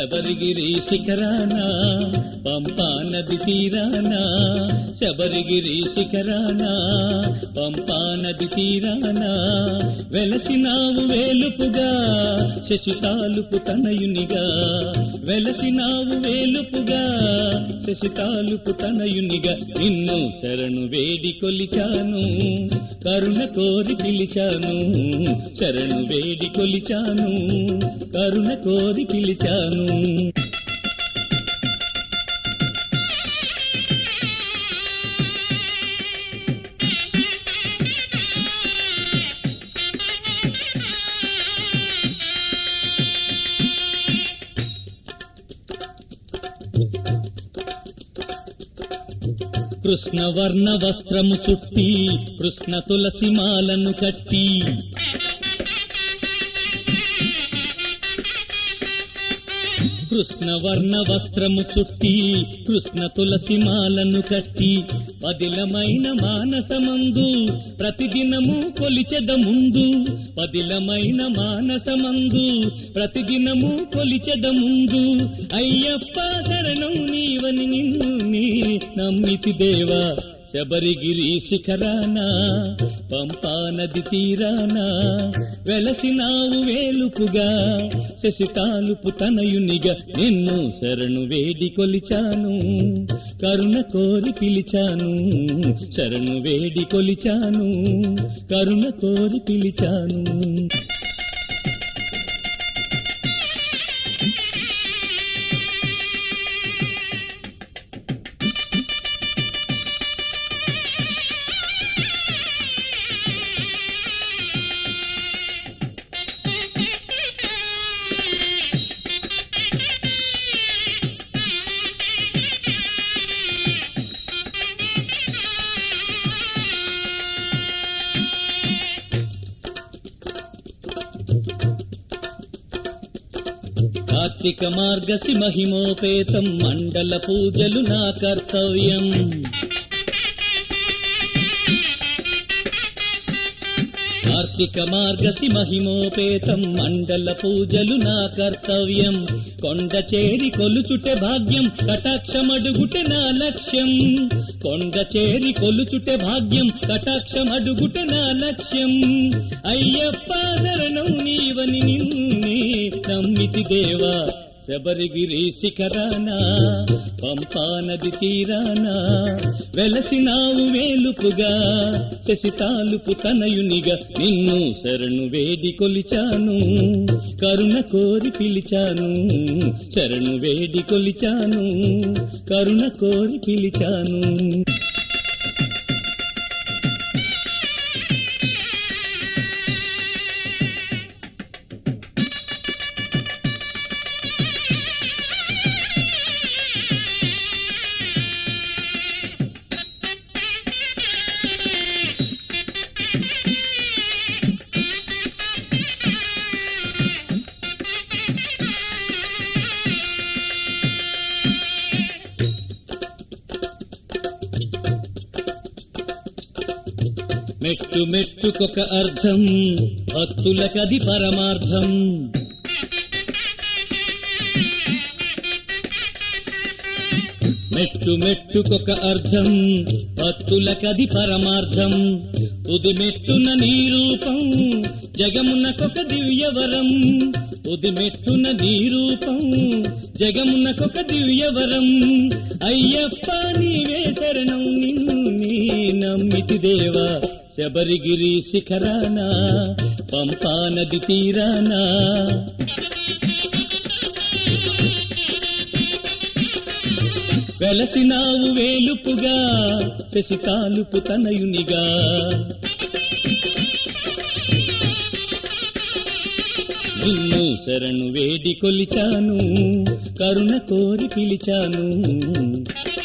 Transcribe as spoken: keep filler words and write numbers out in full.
శబరిగిరి శిఖరాన పంపా నది తీరాన శబరిగిరి శిఖరాన పంపా నది తీరాన వెలసినావు వేలుపుగా శశితాలుపు తనయునిగా వెలసినావు వేలుపుగా శశితాలుపు తనయునిగా నిన్ను శరణు వేడి కొలిచాను కరుణ కోరి పిలిచాను శరణు వేడి కొలిచాను కరుణ కోరి పిలిచాను కృష్ణ వర్ణ వస్త్రము చుట్టి కృష్ణ తులసి మాలను కట్టి కృష్ణ వర్ణ వస్త్రము చుట్టి కృష్ణ తులసి మాలను కట్టి పదిలమైన మానసమందు ప్రతిదినము కొలిచెద ముందు పదిలమైన మానసమందు ప్రతిదినము కొలిచెద ముందు అయ్యప్ప శరణం నీవని నిన్ను నీ నమ్మితి దేవా శబరిగిరి శిఖరాన పంపా నది తీరాన వెలసినావు వేలుపుగా శశితాలుపు తనయునిగా నిన్ను శరణు వేడి కొలిచాను కరుణ కోరి పిలిచాను శరణు వేడి కొలిచాను కరుణ కోరి పిలిచాను కార్తీక మార్గసి మహిమోపేతం మండల పూజలు నా కర్తవ్యం కార్తీక మార్గసి మహిమోపేతం మండల పూజలు నా కర్తవ్యం కొండ చేరి కొలుచుటే భాగ్యం కటాక్షమడుగుటే నా లక్ష్యం కొండ చేరి కొలుచుటే భాగ్యం కటాక్షమడుగుటే నా లక్ష్యం అయ్యప్ప శరణం నీవని నిన్నే నమ్మితి దేవా శబరిగిరి శిఖరాన పంపా నది తీరాన వెలసినావు వేలుపుగా శశితాలుపు తనయునిగా నిన్ను శరణు వేడి కొలిచాను కరుణ కోరి పిలిచాను శరణు వేడి కొలిచాను కరుణ కోరి పిలిచాను మెట్టు మెట్టుకొక అర్థం భక్తులకది పరమార్థం మెట్టు మెట్టుకొక అర్థం భక్తులకది పరమార్థం తుది మెట్టున నీ రూపం జగమునకొక దివ్యవరం తుది మెట్టున నీ రూపం జగమునకొక దివ్యవరం అయ్యప్ప నీవే శరణం నిన్ను నీ నమ్మితి దేవా శబరిగిరి శిఖరాన పంపా నది తీరాన వెలసినావు వేలుపుగా శశితాలుపు తనయునిగా నిన్ను శరణు వేడి కొలిచాను కరుణ కోరి పిలిచాను